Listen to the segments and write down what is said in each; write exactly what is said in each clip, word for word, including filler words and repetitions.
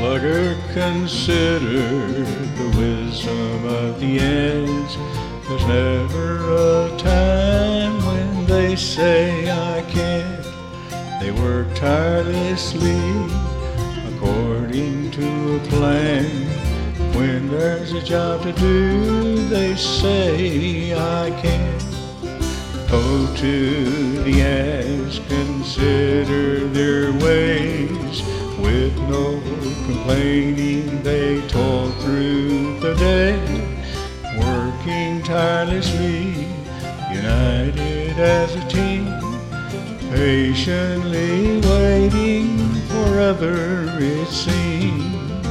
slugger, consider the wisdom of the ants. There's never a time when they say I can't. They work tirelessly according to a plan. When there's a job to do, they say I can't. Go to the ants, consider their ways. With no complaining, they toil through the day, working tirelessly, united as a team, patiently waiting forever, it seems.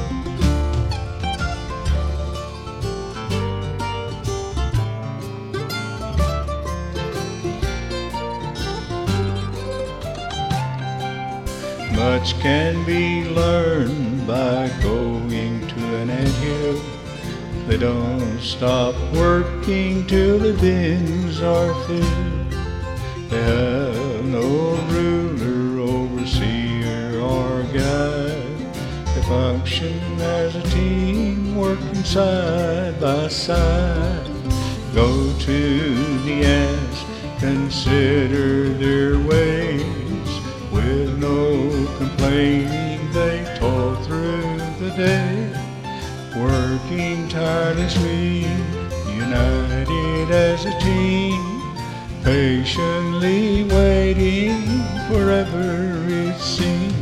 Much can be learned by going to an anthill. They don't stop working till the bins are filled. They have no ruler, overseer, or guide. They function as a team, working side by side. Go to the ants, consider their ways. With no complaining, they toil through the day, working tirelessly, united as a team, patiently waiting forever, it seems.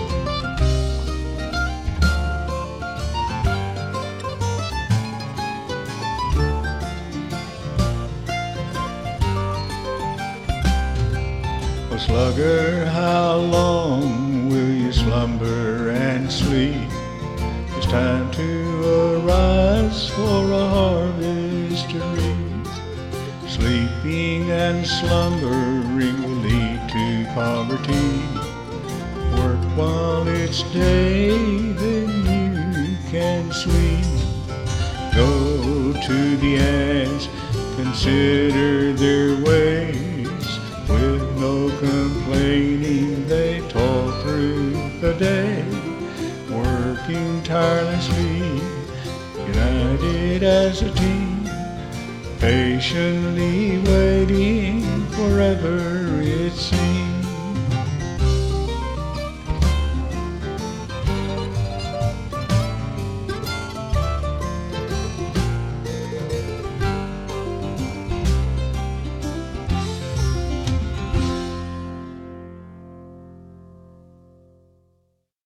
Oh, slugger, how long will you slumber and sleep? It's time to arise for a harvest to reap. Sleeping and slumbering will lead to poverty. Work while it's day, then you can sleep. Go to the ants, consider their ways. With no complaining, they toil through the day, working tirelessly, united as a team, patiently waiting forever, it seems.